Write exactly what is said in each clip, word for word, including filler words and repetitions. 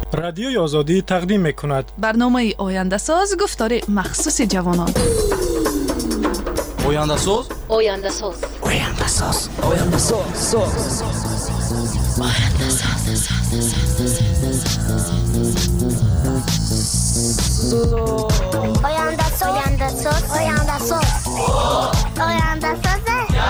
رادیوی آزادی تقدیم می‌کند. برنامه آینده ساز گفتار مخصوص جوانان. آینده ساز آینده ساز آینده ساز آینده ساز آینده ساز آینده ساز آینده ساز آینده ساز آینده ساز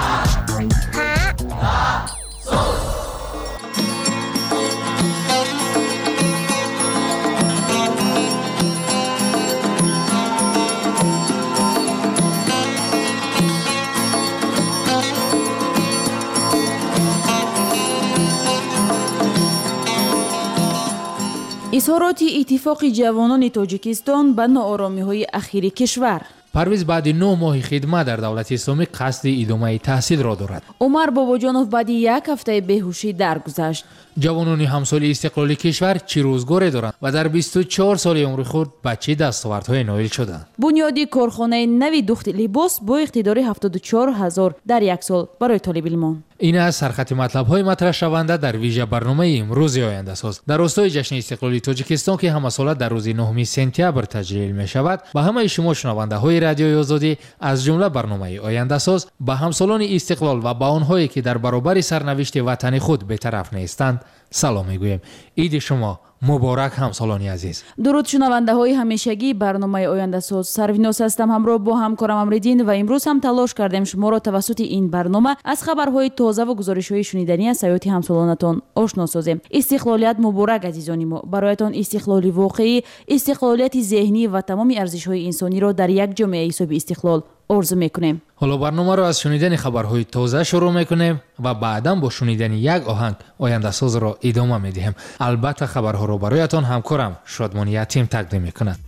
اظهارات اتفاق جوانان تاجیکستان به ناآرامی‌های اخیر کشور. پرویز بعد نه ماه خدمت در دولت اسلامی قصد ادامه تحصیل را دارد. عمر باباجانوف بعد یک هفته بیهوشی درگذشت. جوانان همسال استقلال کشور چه روزگاری دارند و در بیست و چهار سال عمر خود به چه دستاوردهای نایل شدند. بنیادی کارخانه نوی دخت لباس با اقتدار هفتاد و چهار هزار در یک سال برای طالب علمان. این از سرخط مطلب‌های مطرح شونده در ویژه برنامه امروز آینده ساز. در راستای جشن استقلال تاجیکستان که همه ساله در روز نهم سپتامبر تجلیل می شود، به همه شما شنونده‌های رادیوی آزادی از جمله برنامه آینده ساز به همسالان استقلال و به آنهایی که در برابر سرنوشت وطن خود بی‌طرف نیستند سلام می‌گوییم. عید شما مبارک همسالان عزیز. درود شنونده های همیشگی برنامه آینده ساز. سرویناس هستم همراه با همکارم امریدین و امروز هم تلاش کردیم شما را توسط این برنامه از خبرهای تازه و گزارش های شنیدنی از حیات همسالانتان آشنا سازیم. استقلالیت مبارک عزیزان ما. برایتان استقلالی واقعی، استقلالیت ذهنی و تمام ارزش های انسانی را در یک جامعه حساب استقلال آرزو میکنیم. حالا برنامه را از شنیدن خبرهای تازه شروع میکنیم و بعدا با شنیدن یک آهنگ آینده ساز را ادامه میدهیم. البته خبرها را برایتان همکارم شادمانی یتیم تقدیم میکند.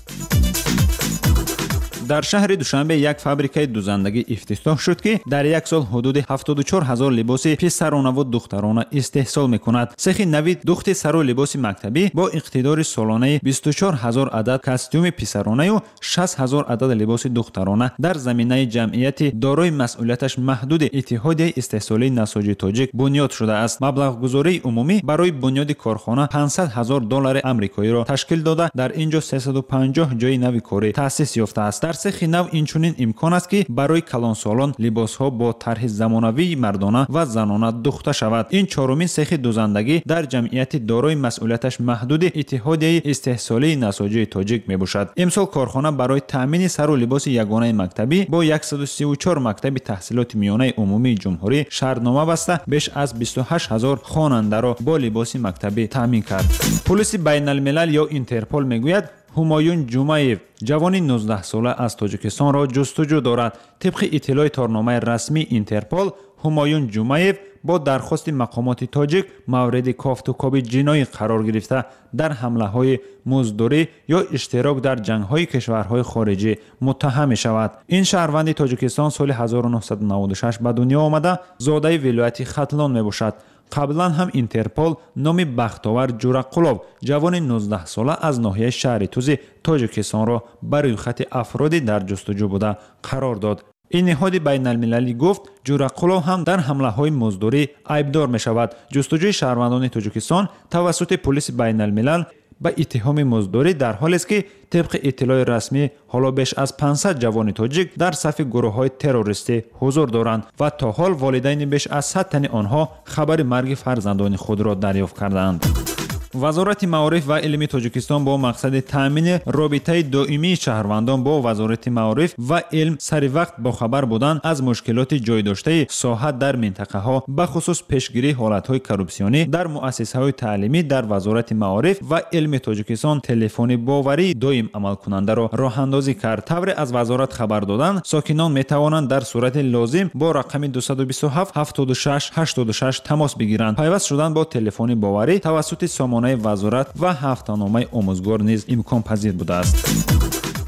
در شهر دوشنبه یک فابریکه دوزندگی افتتاح شد که در یک سال حدود هفتاد و چهار هزار لباس پسرانه و دخترانه استحصال میکند. سخت نوید دخت سر و لباس مکتبی با اقتدار سالانه بیست و چهار هزار عدد کاستوم پسرانه و شصت هزار عدد لباس دخترانه در زمینه جمعیت دارای مسئولیتش محدود اتحادیه استحصالی نساجی تاجیک بنیاد شده است. مبلغ گذاری عمومی برای بنیاد کارخانه پانصد هزار دلار آمریکایی را تشکیل داده در اینجا سیصد و پنجاه جای نوی کاری تأسیس یافته است. در سخت نو اینچنین امکان است که برای کلانسالان لباسها با طرح زمانوی مردانه و زنانه دوخته شود. این چهارمین سخت دوزندگی در جمعیت دارای مسئولیتش محدود اتحادیه استحصالی نساجی تاجیک میباشد. امسال کارخانه برای تامین سر و لباس یگانه مکتبی با صد و سی و چهار مکتب تحصیلات میانه عمومی جمهوری شرطنامه بسته بیش از بیست و هشت هزار خواننده را با لباس مکتبی تامین کرد. پلیس بین الملل یا اینترپل میگوید همایون جمعیف جوان نوزده ساله از تاجیکستان را جستجو دارد. طبق اطلاع تارنامه رسمی اینترپل، همایون جمعیف با درخواست مقامات تاجیک مورد کافتوکاوی جنایی قرار گرفته در حمله های مزدوری یا اشتراک در جنگ های کشورهای خارجی متهم می شود. این شهروند تاجیکستان سال هزار و نهصد و نود و شش به دنیا آمده، زاده ولایت ختلان می باشد. قبلا هم اینترپل نام بختاور جورقلوف جوان نوزده ساله از ناحیه شهر توز تاجیکستان را برای خط افرادی در جستجو بوده قرار داد. این نهاد بین المللی گفت جورقلوف هم در حمله های مزدوری عیبدار می شود. جستجوی شهروندان تاجیکستان توسط پلیس بین الملل به اتهام مزدوری در حالی است که طبق اطلاع رسمی حالا بیش از پانصد جوان تاجیک در صف گروه‌های تروریستی حضور دارند و تا حال والدین بیش از صد تن آنها خبر مرگ فرزندان خود را دریافت کردند. وزارت معارف و علم تاجیکستان با مقصد تامین رابطه دائمی شهروندان با وزارت معارف و علم سر وقت با خبر بودن از مشکلات جای داشته ساحت در منطقه ها به خصوص پیشگیری حالت های کروپسیونی در مؤسسه های تعلیمی در وزارت معارف و علم تاجیکستان تلفن باوری دائم عمل کننده را راه اندازی کرد. طور از وزارت خبر دادن ساکنان می توانند در صورت لازم با رقم دویست و بیست و هفت هفتاد و شش هشتاد و شش تماس بگیرند. پیوست شدن با تلفن باوری توسط سامانه وزارت و هفته‌نامه آموزگار نیز امکان پذیر بوده است.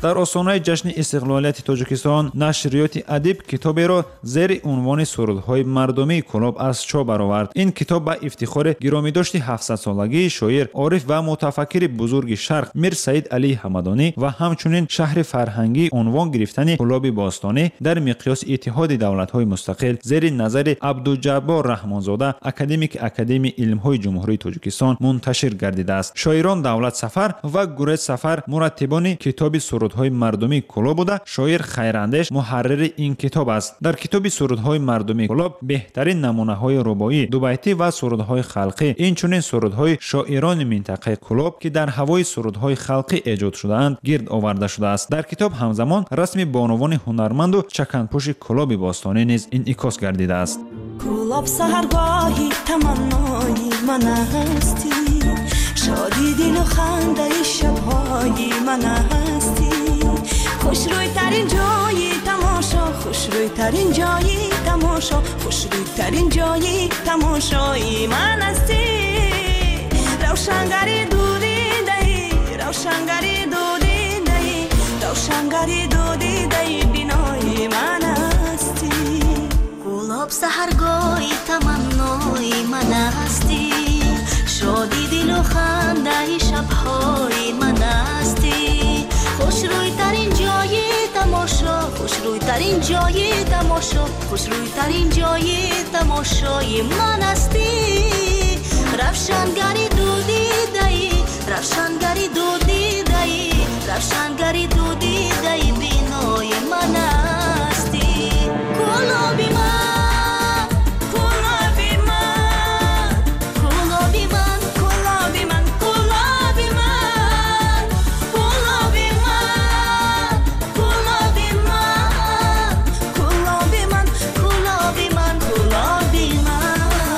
дар осонаи ҷашни истиқлолияти тоҷикистон нашрияти адиб китоберо зери унвони сурудҳои мардумии Кӯлоб аз чоп баровард. ин китоб ба ифтихори гиромидошти ҳафтсадсолагии шоир ориф ва мутафаккири бузурги шарқ мир Саид Алии Ҳамадонӣ ва ҳамчунин шаҳри фарҳангии унвон гирифтани Кӯлоби бостонӣ дар миқёси иттиҳоди давлатҳои мустақил зери назари Абдуҷаббор Раҳмонзода, академики академияи илмҳои ҷумҳурии Тоҷикистон мунташир гардидааст. шоирон Давлат Сафар ва Гурез Сафар мураттибони китоби сурудҳои мардумии Кӯлоб буда, шоир Хайрандеш муҳаррири ин китоб аст. дар китоби сурудҳои мардумии Кӯлоб беҳтарин намунаҳои рубоӣ, дубайтӣ ва сурудҳои халқӣ, инчунин сурудҳои шоирони минтақаи Кӯлоб ки дар ҳавои сурудҳои халқӣ эҷод шудаанд гирд оварда шудааст. дар китоб ҳамзамон расми бонувони ҳунарманду чаканпӯши Кӯлоби бостонӣ низ инъикос гардидааст. Кӯлоб саҳаргоҳи таманнои ман ҳастӣ, шоди дилу хандаи шабҳои ман ҳастӣ, хушрӯйтарин ҷои тамошо, хушрӯйтарин ҷои тамошо, хушрӯйтарин ҷои тамошои ман ҳастӣ. равшангари дудидаи, равшангари дудидаи, равшангари дудидаи бинои ман ҳастӣ. Кӯлоб саҳаргоҳи таманнои ман ҳастӣ, шоди дилу хандаи шабҳои ман ҳастӣ, хушрӯйтарин ҷои тамошо, хушрӯйтарин ҷои тамошо, хушрӯйтарин ҷои тамошои ман ҳастӣ. равшангари дудидаи, равшангари дудидаи, равшангари дудидаи бинои ман ҳастӣ. Кӯлоби ман, кӯлоби ман, кӯлоби ман, кӯлоби ман, кӯлоби ман, кӯлоби ман, кӯлоби ман, кӯлоби ман, кӯлоби ман, кӯлоби ман.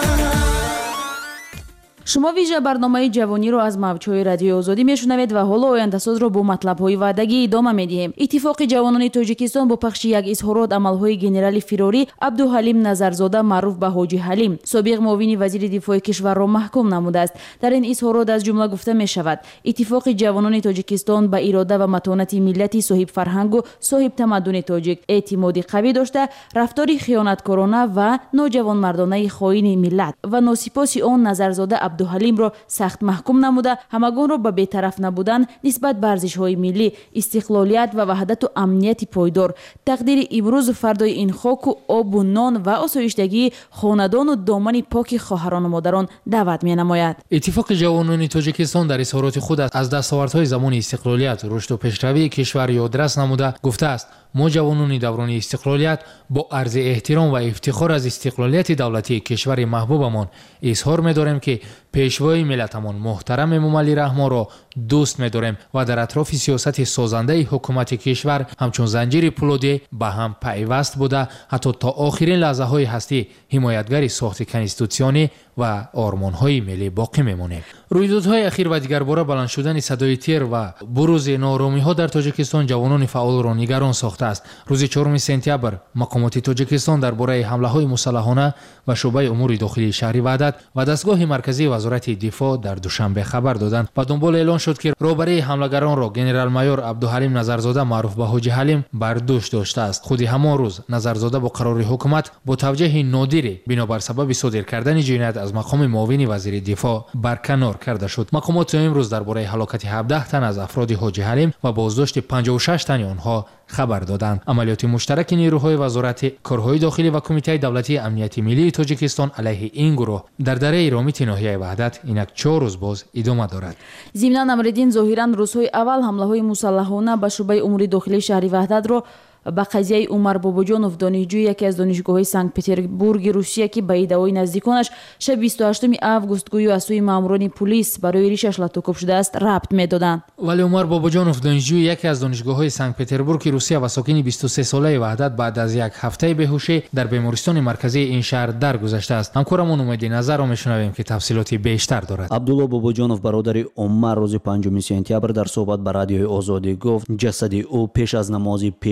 шумо вижа барномаи ҷавониро аз мавҷҳои радиои озодӣ мешунавед ва ҳоло ояндасозро бо матлабҳои ваъдагӣ идома медиҳем. иттифоқи ҷавонони Тоҷикистон бо пахши як изҳорот амалҳои генерали фирорӣ Абдуҳалим Назарзода маъруф ба Ҳоҷи Ҳалим, собиқ муовини вазири дифои кишварро маҳкум намудааст. дар ин изҳорот аз ҷумла гуфта мешавад: иттифоқи ҷавонони Тоҷикистон ба ирода ва матонати миллати соҳибфарҳангу соҳибтамаддуни тоҷик эътимоди қавӣ дошта, рафтори хиёнаткорона ва ноҷавонмардонаи хоини миллат ва носипоси он Назарзода Абдуҳалимро сахт маҳкум намуда, ҳамагонро ба бетараф набудан нисбат ба арзишҳои миллӣ, истиқлолият ва ваҳдату амнияти пойдор, тақдири имрӯзу фардои ин хоку обу нон ва осоиштагии хонадону домани поки хоҳарону модарон даъват менамояд. иттифоқи ҷавонони Тоҷикистон дар изҳороти худ аз дастовардҳои замони истиқлолият, рушду пешравии кишвар ёдрас намуда гуфтааст: мо ҷавонони даврони истиқлолият бо арзи эҳтиром ва ифтихор аз истиқлолияти давлатии кишвари маҳбубамон изҳор медорем ки пешвои миллатамон муҳтарам Эмомалӣ Раҳмонро дӯст медорем ва дар атрофи сиёсати созандаи ҳукумати кишвар ҳамчун занҷири пулодӣ ба ҳам пайваст буда ҳатто то охирин лаҳзаҳои ҳастӣ ҳимоятгари сохти конститутсионӣ ва ормонҳои миллӣ боқӣ мемонем. рӯйдодҳои ахир ва дигарбора баланд шудани садои тер ва бурузи нооромиҳо дар Тоҷикистон ҷавонони фаъолро нигарон сохтааст. рӯзи чорум сентябр мақомоти Тоҷикистон дар бораи ҳамлаҳои мусаллаҳона ва шуъбаи умури дохилии шаҳри Ваҳдат ва дастгоҳи марказии вазорати дифоъ дар душанбе хабар доданд ва дунбол эълон шуд ки роҳбарии ҳамлагаронро генерал-майор Абдуҳалим Назарзода маъруф ба Ҳоҷи Ҳалим бар дӯш доштааст. худи ҳамон рӯз Назарзода бо қарори ҳукумат бо тавҷеҳи нодире бинобар сабаби содир кардани ҷиноят аз мақоми муовини вазири дифоъ барканор карда шуд. мақомоти имрӯз дар бораи ҳалокати ҳабдаҳ тан аз афроди Ҳоҷи Ҳалим ва боздошти панҷоҳу шаш тани онҳо хабар доданд. амалиёти муштараки нерӯҳои вазорати корҳои дохилӣ ва кумитаи давлатии амнияти миллии Тоҷикистон алайҳи ин гурӯҳ дар дараи ромити ноҳияи Ваҳдат инак чор рӯз боз идома дорад. зимнан Амриддин зоҳиран рӯзҳои аввал ҳамлаҳои мусаллаҳона ба шуъбаи умури дохилии шаҳри Ваҳдатро ба қазияи Умар Бобоҷонов, донишҷӯи яке аз донишгоҳҳои Санкт-Петербурги Русия, ки ба иддаои наздиконаш шаби бисту ҳаштуми август гӯё аз сӯи маъмурони пулис барои ришаш латокоб шудааст, рабт медоданд. вале Умар Бобоҷонов, донишҷӯи яке аз донишгоҳҳои Санкт-Петербурги Русия ва сокини бисту се солаи Ваҳдат, баъд аз як ҳафтаи беҳушӣ дар бемористони марказии ин шаҳр даргузаштааст. ҳамкорамон Умеди Назарро мешунавем ки тафсилоти бештар дорад. Абдулло Бобоҷонов, бародари Умар, рӯзи панҷуми сентябр дар суҳбат ба радиои Озодӣ гуфт, ҷасади ӯ пеш аз намози пешини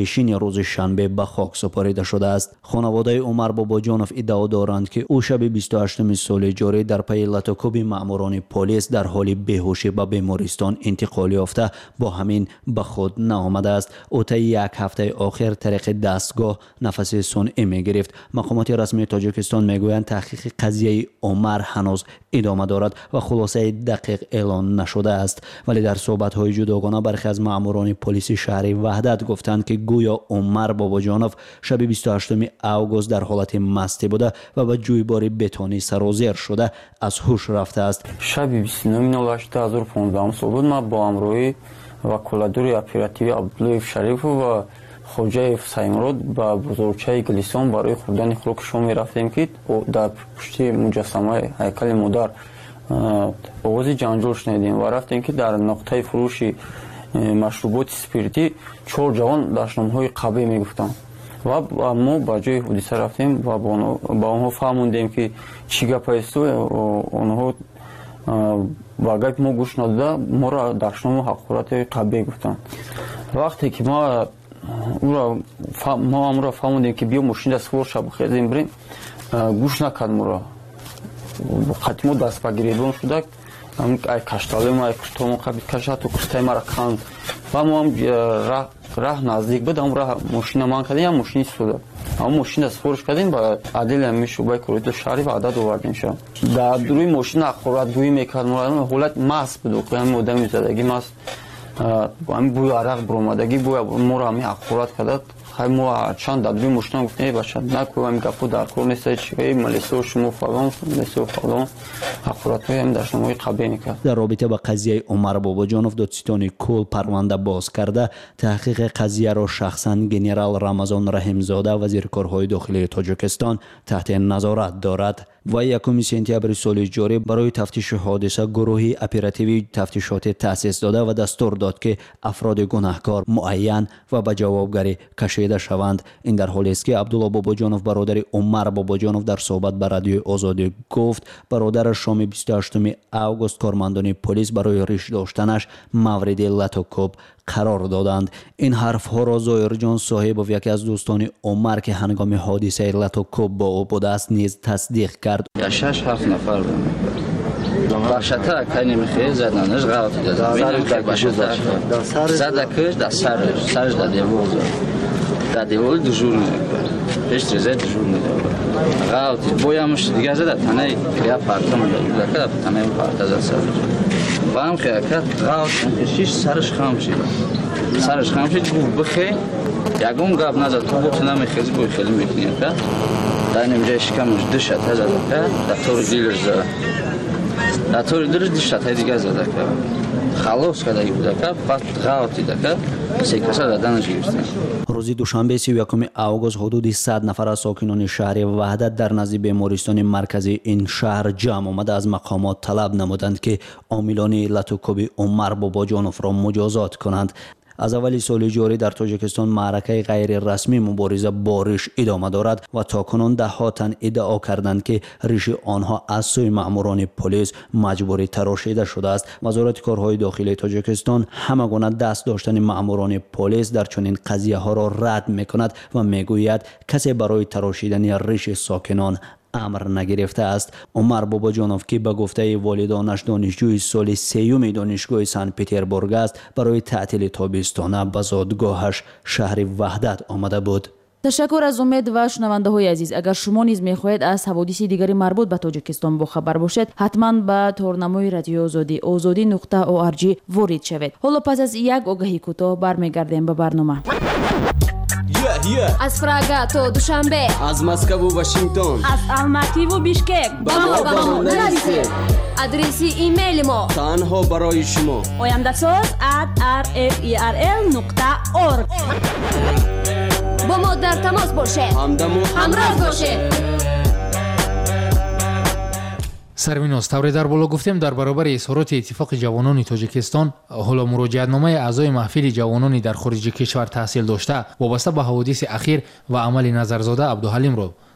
روز شنبه به خاک سپاریده شده است. خانواده عمر باباجانوف ادعا دارند که او شب بیست و هشتم سال جاری در پی لطوکوب ماموران پلیس در حال بیهوشی به بیمارستان انتقال یافته با همین به خود نآمده است. او تا یک هفته آخر طریق دستگاه نفس صنعی می گرفت. مقامات رسمی تاجیکستان میگویند تحقیق قضیه عمر هنوز ادامه دارد و خلاصه دقیق اعلان نشده است، ولی در صحبت‌های جداگانه برخی از ماموران پلیس شهر وحدت گفتند که گویا عمر باباجانوف شب بیست و هشتم اوگوست در حالت مستی بوده و به جویبار بتونی سرازیر شده از هوش رفته است. شب بیست و نه هشت دو هزار و پانزده سال بود. ما با همراهی وکالت‌دار اپراتیوی عبداللطیف شریف و خوجه سیمرود با بزرگچه گلیسان برای خوردن خوراک شام رفتیم که در پشت مجسمه هیکل مادر آواز جنجال شنیدیم و رفتیم که در نقطه فروش مشروبات اسپریتی چهار جوان داشتنامه‌های قبیح میگفتند و ما با جای حادثه رفتیم و با آنها فهمیدیم که چی گپ است و آنها با گپ ما گوش نداده ما را داشتنامه حقارت قبیح گفتند. وقتی که ما او را ما هم را فهمیدیم که بیا ماشین دست فور شب خیزیم بریم، گوش نکرد ما را خطمو دست بگیریدون شده ای کشتالیم ای کشتالیم قبیل کشت و کشتای مرا کند و ما هم راه نزدیک بود هم راه ماشین من کردیم هم ماشینی سوده هم ماشین دست فورش کردیم با عدل همی شعبه کرویدو شهری و عدد آوردیم شد در دروی ماشین اخورت گویی میکرد ما حالت مست بود و همین مدام زدگی مست همین بوی عرق برومدگی بوی ما همین اخورت کرد. خیلی ما چند دادوی مشتن گفتیم ای باشد نکو همین گفت در کور نیست چیکاری ملیسو شما فلان ملیسو فلان حقارت های هم داشتم های قبیه نکرد. در رابطه با قضیه عمر باباجانوف دادستان کل پرونده باز کرده تحقیق قضیه را شخصا گنرال رمضان رحیمزاده وزیر کارهای داخلی تاجیکستان تحت نظارت دارد و یکم سپتامبر سال جاری برای تفتیش حادثه گروهی اپراتیوی تفتیشات تأسیس داده و دستور داد که افراد گناهکار معین و به جوابگری کشیده شوند. این در حالی است که عبدالله باباجانوف برادر عمر باباجانوف در صحبت با رادیو آزادی گفت برادر شام بیست و هشتم اوگوست کارمندان پلیس برای ریش داشتنش مورد لطوکوب قرار دادند. این حرف ها را زایر جان صاحب و یکی از دوستان عمر که هنگام حادثه لطوکوب با او بوده است نیز تصدیق کرد. یا شش هفت نفر بود. باشتر کنی میخواد زدنش غلط داد. ویدیو که باشتر زده کش در سرش سرش در دیوار در دیوار دژور میکرد. هیچ چیزی دژور نمیکرد. غلط بویمش دیگه زده تنه یا پارتم میداد. که تنه پارت زد سرش. و هم که کرد غلط شیش سرش خام شد. سرش خام شد گفت بخی. یکم گپ نزد تو بود نمیخواد گوی خیلی میکنی که در اینجا شکمش دشت هزار که در طور دیلر زد. در طور دیلر دشت های دیگه زده که خلاص کرده بوده که بعد غلطی ده که سه کسا دادنش گرفتن. روز دوشنبه سی و یکم اوگوست حدود صد نفر از ساکنان شهر وحدت در نزد بیمارستان مرکزی این شهر جمع آمده از مقامات طلب نمودند که عاملان لطوکوب عمر باباجانوف را مجازات کنند. از اول سال جاری در تاجیکستان معرکه غیر رسمی مبارزه با ریش ادامه دارد و تاکنون ده‌ها تن ادعا کردند که ریش آنها از سوی ماموران پلیس مجبوری تراشیده شده است. وزارت کارهای داخلی تاجیکستان همگونه دست داشتن ماموران پلیس در چنین قضیه ها را رد میکند و میگوید کسی برای تراشیدن ریش ساکنان امر نگرفته است. عمر باباجانوف که به گفته والدانش دانشجوی سال سیوم دانشگاه سن پتربورگ است برای تعطیل تابستانه به زادگاهش شهر وحدت آمده بود. تشکر از امید و شنونده های عزیز. اگر شما نیز میخواهید از حوادث دیگری مربوط به تاجیکستان با خبر باشید حتما به تورنمای رادیو آزادی آزادی نقطه او آر جی وارد شوید. حالا پس از یک آگهی کوتاه برمیگردیم به برنامه. Yeah, yeah. از پراگا تا دوشنبه، از مسکو و واشنگتن، از الماتی و بیشکک با ما با ما نرسید. آدرس ایمیل ما تنها برای شما oyandasos at r f e r l نقطه org. با ما در تماس باشید، همراه باشید. سرمیناز طوری در بالا گفتیم در برابر اظهارات اتفاق جوانان تاجیکستان حالا مراجعتنامه اعضای محفل جوانانی در خارج کشور تحصیل داشته وابسته به حوادث اخیر و عمل نظرزاده عبدالحلیم را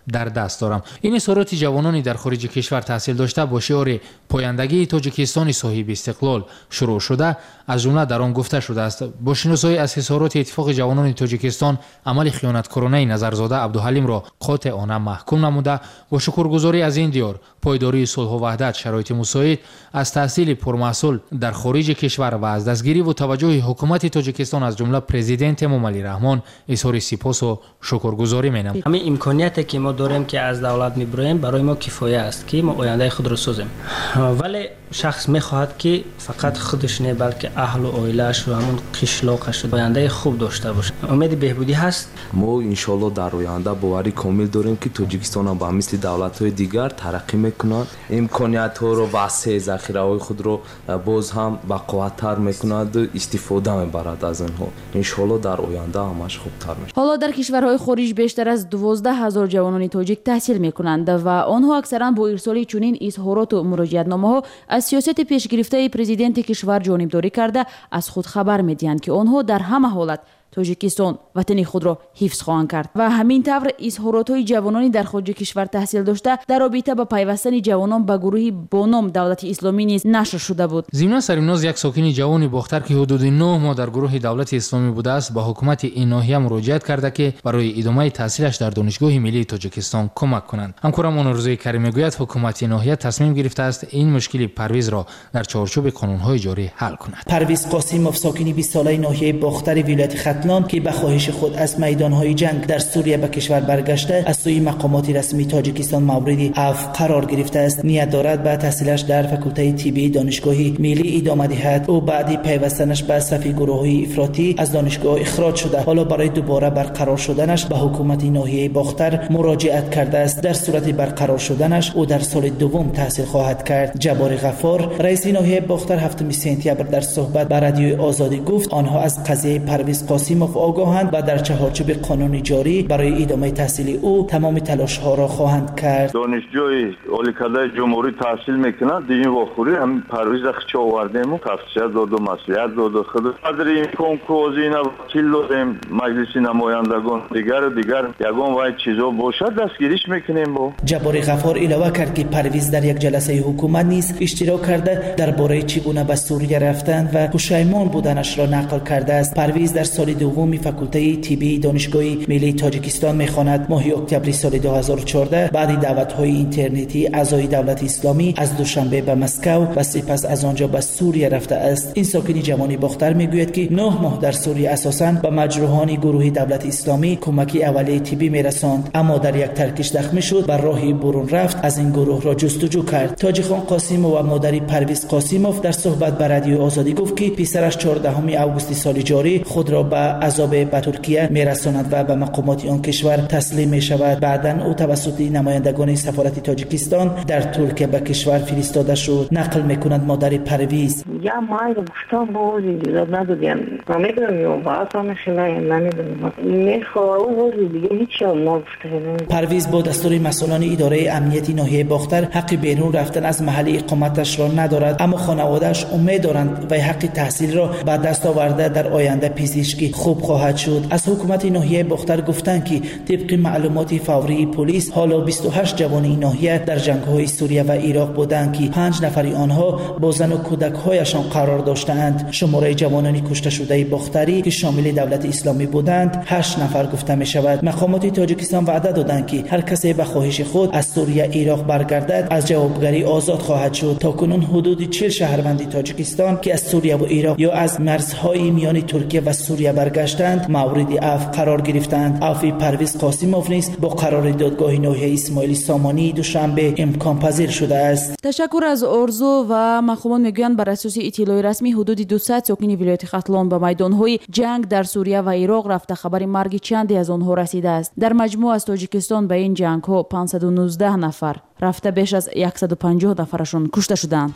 در دست دارم. این اظهارات جوانانی در خارج کشور تحصیل داشته با شعار پایندگی تاجیکستان صاحب استقلال شروع شده. از جمله در آن گفته شده است با شناسایی از اظهارات اتفاق جوانان تاجیکستان عمل خیانتکارانه نظرزاده عبدالحلیم را قاطعانه محکوم نموده با شکرگزاری از این دیار پایداری صلح و وحدت شرایط مساعد از تحصیل پرمحصول در خارج کشور و از دستگیری و توجه حکومت تاجیکستان از جمله پرزیدنت امامعلی رحمان اظهار سپاس و شکرگزاری می‌نمایم. همین امکانیتی که ما داریم که از دولت می‌بریم برای ما کفایه است که ما آینده خود را سازیم. ولی شخص می‌خواهد که فقط خودش نه بلکه اهل و عائله‌اش و همون قشلاقش آینده خوب داشته باشه. امید بهبودی هست. ما ان شاء الله در آینده باوری کامل داریم که تاجیکستان هم با مثل دولت‌های دیگر ترقی می‌کند. امکانیت‌ها رو واسه ذخیره‌های خود رو باز هم با قوت‌تر می‌کند و استفاده می‌برد از آنها. ان شاء الله در آینده همش خوبتر میشه. حالا در کشورهای خارج بیشتر از دوازده هزار جوانان تاجیک تحصیل می‌کنند و آنها اکثرا با ارسال چنین اظهارات و مراجعتنامه‌ها از سیاست پیشگرفته پرزیدنت کشور جانبداری کرده از خود خبر می‌دهند که آنها در همه حالت تاجیکستان وطن خود را حفظ خواهند کرد و همین طور اظهارات‌های جوانانی در خارج کشور تحصیل داشته در رابطه با پیوستن جوانان به گروهی با نام دولت اسلامی نیز نشر شده بود. ضمن سرمناز یک ساکن جوان باختر که حدود نه ماه در گروه دولت اسلامی بوده است با حکومت این ناحیه مراجعت کرده که برای ادامه تحصیلش در دانشگاه ملی تاجیکستان کمک کنند. همکارم آنورزوی کریم میگوید حکومت این ناحیه تصمیم گرفته است این مشکل پرویز را در چارچوب قانون‌های جاری حل کند. پرویز قاسیموف ساکن بیست ساله ناحیه باختر ولایت ختلان که به خواهش خود از میدانهای جنگ در سوریه به کشور برگشته از سوی مقامات رسمی تاجیکستان مورد عفو قرار گرفته است. نیت دارد به تحصیلش در فاکولته طبی دانشگاه ملی ادامه دهد. او بعد پیوستنش به صف گروه‌های افراطی از دانشگاه اخراج شده. حالا برای دوباره برقرار شدنش به حکومت ناحیه باختر مراجعت کرده است. در صورت برقرار شدنش او در سال دوم تحصیل خواهد کرد. جبار غفار رئیس ناحیه باختر هفتم سپتامبر در صحبت با رادیوی آزادی گفت آنها از قضیه پرویز قاسیموف آگاهند و در چهارچوب قانونی جاری برای ادامه تحصیل او تمام تلاش ها را خواهند کرد. دانشجوی اولیکاده جمهوری تحصیل میکنند دیگه واخوری هم پرویز خچ آوردیم و تفسیر داد و مسئولیت داد و خود قدر این کنکوزی وکیل دادیم مجلس نمایندگان دیگر و دیگر یگان وای چیزا باشد دستگیریش میکنیم. با جبار غفار علاوه کرد که پرویز در یک جلسه حکومت نیز اشتراک کرده درباره چگونه به سوریه رفتن و پشیمان بودنش را نقل کرده است. پرویز در سال دوم فاکولته طبی دانشگاه ملی تاجیکستان میخواند. ماه اکتبر سال دو هزار و چهارده بعد دعوت‌های اینترنتی اعضای دولت اسلامی از دوشنبه به مسکو و سپس از آنجا به سوریه رفته است. این ساکن جوانی باختر میگوید که نه ماه در سوریه اساساً به مجروحان گروه دولت اسلامی کمکی اولیه طبی میرساند، اما در یک ترکش زخمی شد و راهی برون رفت از این گروه را جستجو کرد. تاجیخان قاسیموف و مادری پرویز قاسیموف در صحبت با رادیو آزادی گفت که پسرش چهاردهم آگوست سال جاری خود را به عذاب به ترکیه میرساند و به مقامات آن کشور تسلیم می شود. بعداً او توسط نمایندگان سفارت تاجیکستان در ترکیه به کشور فرستاده شد. نقل میکند مادر پرویز. یا ما رو گفتم بودی جواب ندادیم. من میدونم باعث میشه نمیدونم. میخوام او دیگه هیچ نگفته. پرویز با دستور مسئولان اداره امنیتی ناحیه باختر حق بیرون رفتن از محل اقامتش را ندارد، اما خانواده‌اش امید دارند و حق تحصیل را به دست آورده در آینده پزشکی خوب خواهد شد. از حکومت ناحیه باختر گفتند که طبق معلومات فوری پلیس حالا بیست و هشت جوان این ناحیه در جنگ‌های سوریه و عراق بودند که پنج نفر آنها با زن و کودک‌هایشان قرار داشتند. شماره جوانان کشته شده باختری که شامل دولت اسلامی بودند هشت نفر گفته می شود. مقامات تاجیکستان وعده دادند که هر کسی به خواهش خود از سوریه عراق برگردد از جوابگری آزاد خواهد شد. تاکنون حدود چهل شهروند تاجیکستان که از سوریه و عراق یا از مرزهای میان ترکیه و سوریه برگشتند مورد عفو قرار گرفتند. عفو پرویز قاسیموف نیز با قرار دادگاه ناحیه اسماعیل سامانی دوشنبه امکان پذیر شده است. تشکر از آرزو و مخومان میگویند بر اساس اطلاع رسمی حدود دویست ساکن ولایت ختلان به میدانهای جنگ در سوریه و عراق رفته خبر مرگ چندی از آنها رسیده است. در مجموع از تاجیکستان به این جنگ ها پانصد و نوزده نفر رفته، بیش از صد و پنجاه نفرشون کشته شدند.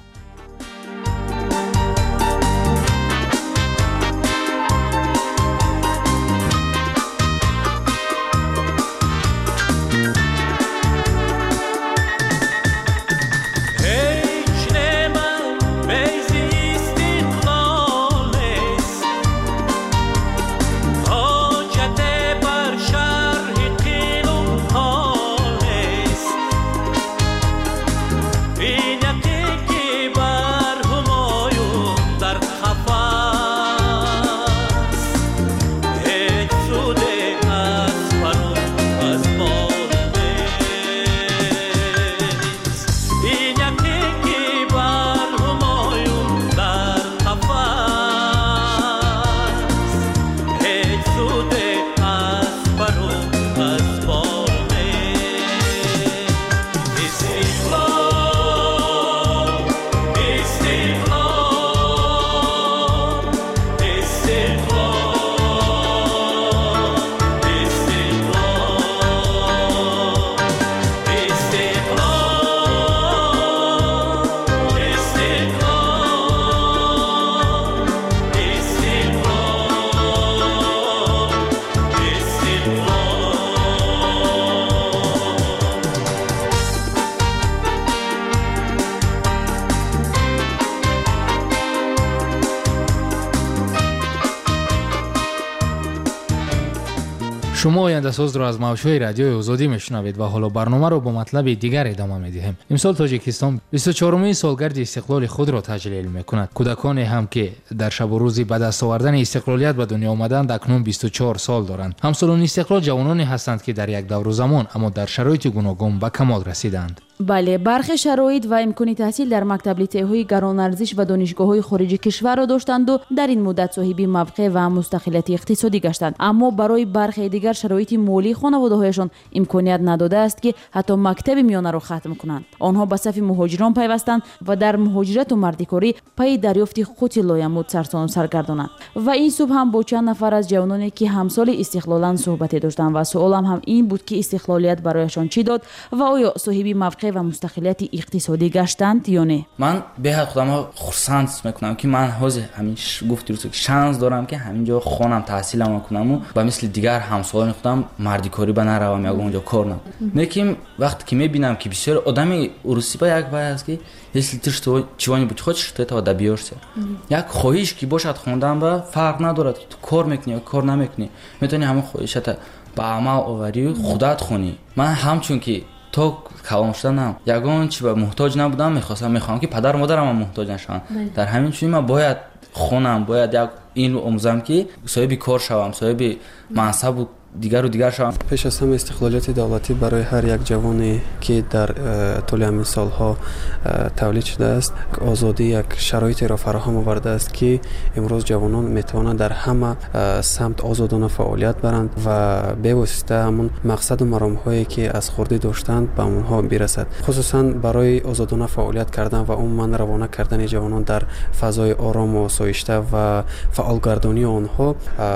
شما آینده ساز را از موج‌های رادیوی آزادی میشنوید و حالا برنامه را با مطلب دیگر ادامه میدهیم. امسال تاجیکستان بیست و چهارمین سالگرد استقلال خود را تجلیل میکند. کودکانی هم که در شب و روزی به دست آوردن استقلالیت به دنیا آمدند اکنون بیست و چهار سال دارند. همسالان استقلال جوانانی هستند که در یک دور زمان اما در شرایط گوناگون به کمال رسیدند. بله، برخی شرایط و امکان تحصیل در مکتب لیسه‌های گران‌ارزش و دانشگاه‌های خارجی کشور را داشتند و در این مدت صاحب موقع و مستقلیت اقتصادی گشتند، اما برای برخی دیگر شرایط مالی خانواده‌هایشان امکانیت نداده است که حتی مکتب میانه را ختم کنند. آنها به صف مهاجران پیوستند و در مهاجرت و مردکاری پی دریافت خود لایمود سرسان سرگردانند. و این صبح هم با چند نفر از جوانانی که همسال استقلالند صحبت داشتند و سوالم هم این بود که استقلالیت برایشان چی داد و آیا صاحب موقع و مستقلیت اقتصادی گشتند یا نه. من به حد خودم خرسند میکنم که من حاضر همین گفتی که شانس دارم که همینجا خونم تحصیلم کنم و با مثل دیگر همسالان خودم مردکاری به نروم یا اونجا کار نکنم. لیکن وقتی که میبینم که بسیار آدمی روسی با یک بار است که если ты что чего-нибудь хочешь ты этого добьешься. یک خواهش که باشد خوندن با فرق ندارد تو کار میکنی یا کار نمیکنی میتونی همون خواهشت با عمل آوری خودت خونی. من همچون که تو کلام شدنم یگان چی به محتاج نبودم میخواستم میخوام که پدر و مادرم هم محتاج نشن. در همین چیزی من باید خونم باید یک این رو آموزم که صاحب کار شوم صاحب منصب و دیگر و دیگر شوم. پیش از همه استقلالیت دولتی برای هر یک جوانی که در طول همین سالها تولید شده است آزادی یک شرایطی را فراهم آورده است که امروز جوانان میتوانند در همه سمت آزادانه فعالیت برند و به واسطه همون مقصد و مرام‌هایی که از خردی داشتند به اونها برسد. خصوصا برای آزادانه فعالیت کردن و عموما روانه کردن جوانان در فضای آرام و آسایشته و فعالگردانی آنها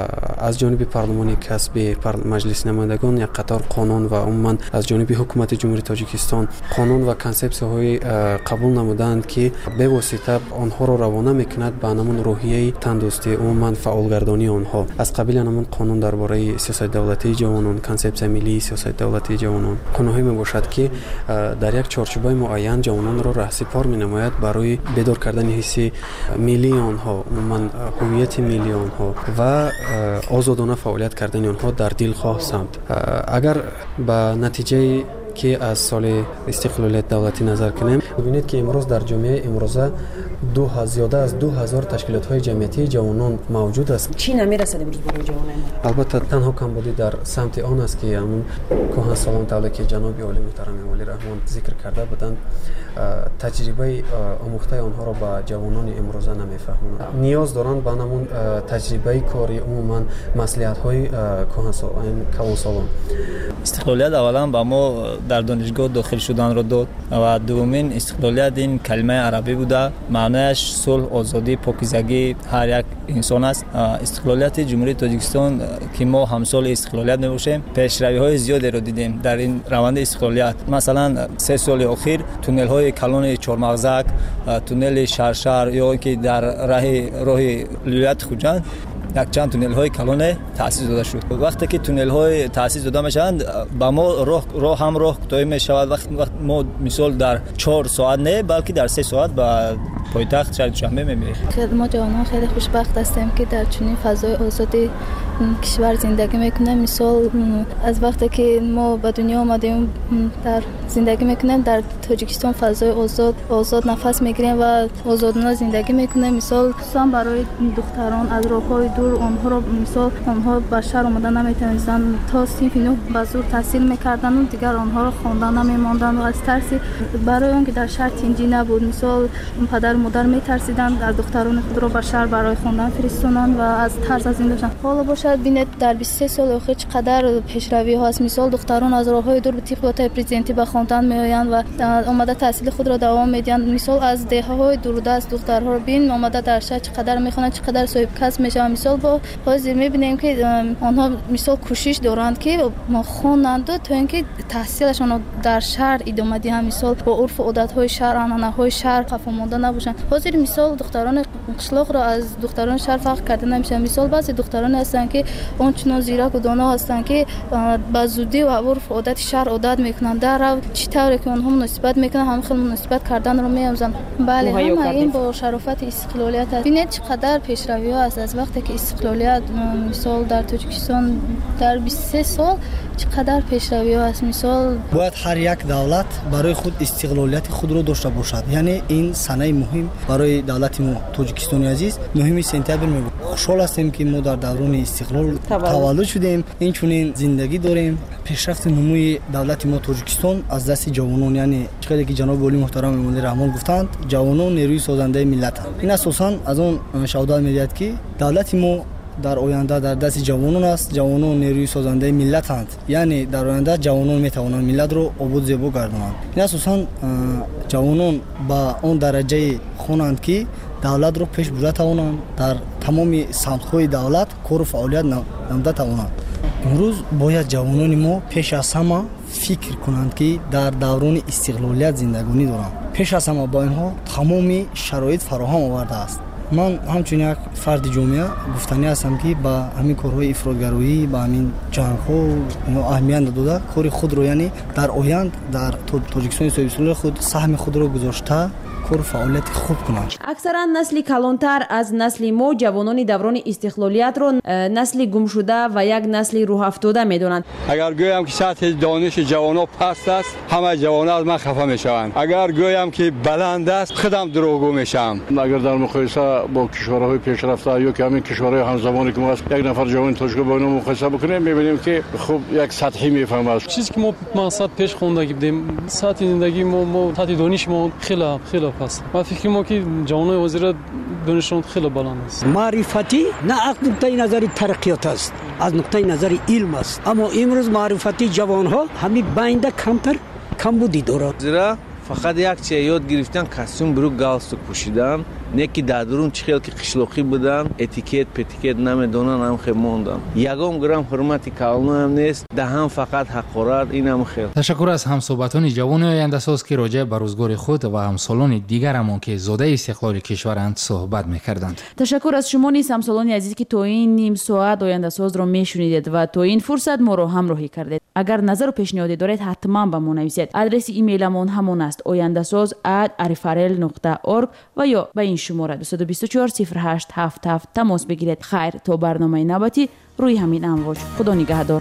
از جانب پارلمان کسبی مجلس نمایندگان یک قطار قانون و عموما از جانب حکومت جمهوری تاجیکستان قانون و کانسپس‌های قبول نمودند که به واسطه آنها را روانه میکند به نمون روحیه تندرستی عموما فعالگردانی آنها از قبیل نمون قانون درباره سیاست دولتی جوانان کانسپت ملی سیاست دولتی جوانان قانونی میباشد که در یک چارچوبه معین جوانان را راهسپار مینماید برای بیدار کردن حس ملی آنها عموما هویت ملی آنها و آزادانه فعالیت کردن آنها در دلخواه سمت. اگر به نتیجه که از سال استقلالیت دولتی نظر کنیم ببینید که امروز در جامعه امروزه دو زیاده از دو هزار تشکیلات‌های جمعیتی جوانان موجود است. چی نمیرسد امروز برای جوانان؟ البته تنها کمبودی در سمت آن است که همون کهنسالان طوری که جناب عالی محترم ولی رحمان ذکر کرده بودند تجربه آموخته آنها را به جوانان امروزه نمیفهمند. نیاز دارند به همون تجربه کاری عموما مصلحت‌های کهنسالان کلانسالان. استقلالیت اولا با ما در دانشگاه داخل شدن را داد و دومین استقلالیت این کلمه عربی بوده معنیش صلح آزادی پاکیزگی هر یک انسان است. استقلالیت جمهوری تاجیکستان که ما همسال استقلالیت میباشیم پیشروی‌های زیادی را دیدیم در این روند استقلالیت. مثلا سه سال اخیر تونل های کلان چهارمغزک تونل شرشر یا که در راه راه ولایت خوجند یک چند تونل های کلان تأسیس داده شد. وقتی که تونل های تأسیس داده میشند با ما راه راه هم راه کوتاه میشود. وقت وقت ما مثال در چهار ساعت نه بلکه در سه ساعت به پایتخت شهر دوشنبه میمیریم. ما جوانان خیلی خوشبخت هستیم که در چنین فضای آزادی کشور زندگی میکنیم. مثال از وقتی که ما به دنیا آمدیم در زندگی میکنیم در تاجیکستان فضای آزاد آزاد نفس میگیریم و آزادانه زندگی میکنیم. مثال خصوصا برای دختران از راههای دور آنها را مثال آنها به شهر آمدن نمیتونستند تا صنف نه به زور تحصیل میکردند و دیگر آنها را خواندن نمیماندند و از ترس برای آنکه در شهر تنجی نبود مثال پدر و مادر میترسیدند از دختران خود را به شهر برای خواندن فرستادند و از ترس از این داشتند. حالا باشد ببینید در بیست و سه سال اخیر چقدر پیشروی هست. مثال دختران از راههای دور به طبق وطن پرزیدنتی به خواندن میآیند و آمده تحصیل خود را دوام میدهند. مثال از دهه‌های دوردست دخترها را ببین آمده در شهر چقدر میخوانند چقدر صاحب کسب میشوند. مثال با حاضر میبینیم که آنها مثال کوشش دارند که ما خوانند تا اینکه تحصیلشان در شهر ادامه دهند. مثال با عرف و عادت‌های شهر آنانه‌های شهر خفا مانده نباشند. باشن. حاضر مثال دختران قشلاق را از دختران شهر فرق کرده نمیشه. مثال بعضی دختران هستن که اونچنان زیرک و دانا هستن که با زودی و عرف عادت شهر عادت میکنن. در چطوری که اونها نسبت میکنن هم خیلی نسبت کردن رو میاموزن. بله همه این با شرافت استقلالیت است. ببینید چقدر پیشروی ها است از وقتی که استقلالیت مثال در تاجیکستان در بیست و سه سال چقدر پیشروی ها است. مثال باید هر یک دولت برای خود استقلالیت خود رو داشته باشد. یعنی این سنه مهم برای دولت ما تاجیکستان عزیز مهمی سپتامبر می بود. خوشحال هستیم که ما در دوران استقلال تولد شدیم. این چنین زندگی داریم. پیشرفت نموی دولت ما تاجیکستان از دست جوانان، یعنی چقدر که جناب ولی محترم امامی رحمان گفتند جوانان نیروی سازنده ملت هستند. این اساساً از اون شهادت میدهد که دولت ما در آینده در دست جوانان است. جوانان نیروی سازنده ملت هستند. یعنی در آینده جوانان میتوانند ملت رو آباد زیبا گردانند. این اساساً جوانان با اون درجه خوانند که دولت رو پیش برده توانند در تمام سمت‌های دولت کار و فعالیت نموده توانند. امروز باید جوانان ما پیش از همه فکر کنند که در دوران استقلالیت زندگانی دارند. پیش از همه با اینها تمام شرایط فراهم آورده است. من همچون یک فرد جامعه گفتنی هستم که با همین کارهای افراطگرایی با همین جنگ‌ها اهمیت داده کار خود رو، یعنی در آینده در تاجیکستان صاحب خود سهم خود رو گذاشته کار فعالیت خوب کنند. اکثرا نسلی کلانتر از نسلی ما جوانان دوران استقلالیت رو نسلی گم شده و یک نسلی روح افتاده میدونند. اگر گویم که سطح دانش جوانان پست است، همه جوانان از من خفه میشوند. اگر گویم که بلند است، خودم دروغگو میشم. اگر در مقایسه با کشورهای پیشرفته یا که همین کشورهای همزمانی که ما است یک نفر جوان تاجیک با اونها مقایسه بکنیم میبینیم که خب یک سطحی میفهمه. چیزی که ما مقصد پیش خوندگی بودیم، سطح زندگی ما ما سطح دانش ما خیلی خیلی پست. ما فکر ما که جوانای وزیر دانششون خیلی بالا است. معرفتی نه از نقطه نظر ترقیات است، از نقطه نظر علم است. اما امروز معرفتی جوانها همین باینده کمتر کم بودی دارند. زیرا فقط یک چیز یاد گرفتن کاستوم برو گالستوک پوشیدن، نه که در درون چه خیلی که قشلاقی بودن اتیکت پتیکت نمیدونن هم خیلی موندن. یکم گرم حرمتی کالنو هم نیست، ده هم فقط حقارت این هم خیلی. تشکر از همصحبتان جوان آینده ساز که راجع به روزگار خود و همسالان دیگرمان که زاده استقلال کشورند صحبت میکردند. تشکر از شما نیز همسالان عزیز که تو این نیم ساعت آینده ساز رو میشنیدید و تو این فرصت ما رو همراهی کردید. اگر نظر و پیشنهادی دارید حتما به ما نویسید. آدرس ایمیلمون همون است oyandasaz at arifarel نقطه org و یا به این شماره دو دو چهار صفر هشت هفت هفت تماس بگیرید. خیر تا برنامه نوبتی روی همین امواج. خدا نگهدار.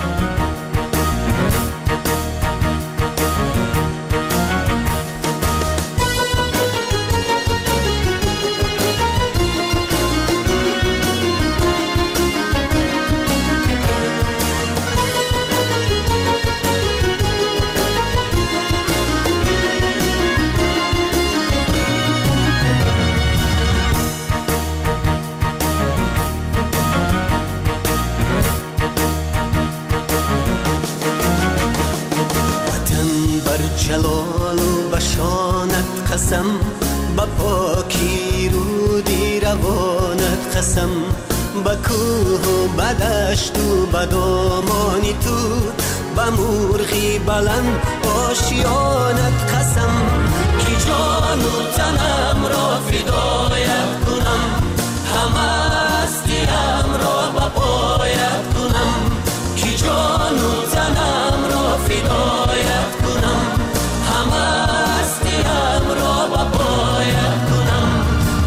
جلال و بشانت قسم، با پاکی رودی روانت قسم، با کوه و بدشت و بدامانی تو، با مرغی بلند آشیانت قسم، کی جان و تنم را فدایت کنم، همه هستیم را با پایت کنم، کی جان و تنم را فدایت کنم، همه هستیم را با پایت کنم.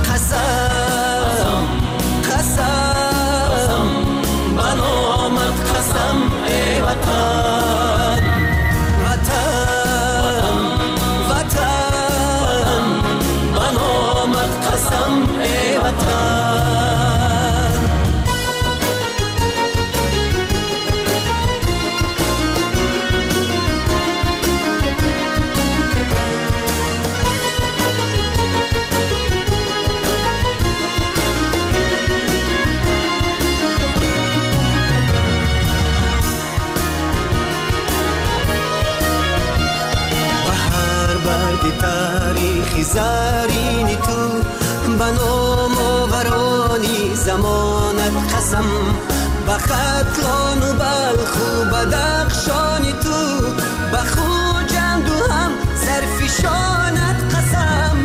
قسم قسم به نامت قسم ای وطن، وطن وطن به نامت قسم ای وطن. تاریخی زرینی تو، به نام آورانی زمانت قسم، به قتلان و بلخ و بدخشانی تو، به خوجند و هم سرفشانت قسم،